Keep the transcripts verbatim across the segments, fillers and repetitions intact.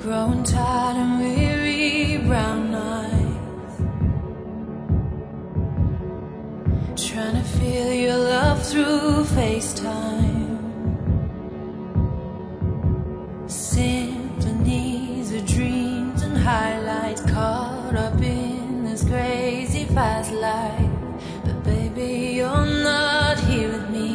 growing tired and weary, brown eyes, trying to feel your love through FaceTime. Symphonies of dreams and highlights, caught up in this crazy fast life. But baby, you're not here with me,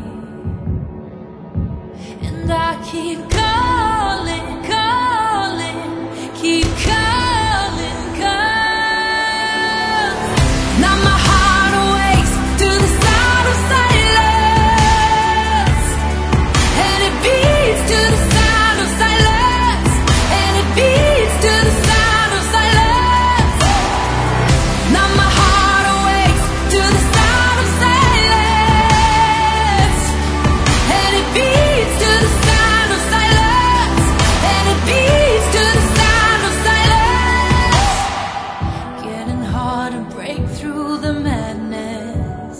and I keep calling, calling, keep calling, calling. Now my heart awakes to the sound of silence, and it beats to the sound of silence, and it beats to the sound of silence. Now my heart awakes to the sound of silence, and it beats to the sound of silence, and it beats to the sound of silence. Getting hard to break through the madness.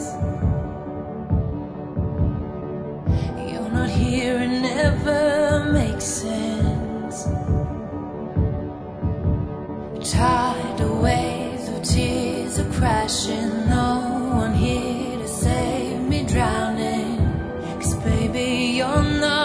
You're not here, it never makes sense. Tidal waves of tears are crashing, no one here to save me drowning. 'Cause baby, you're not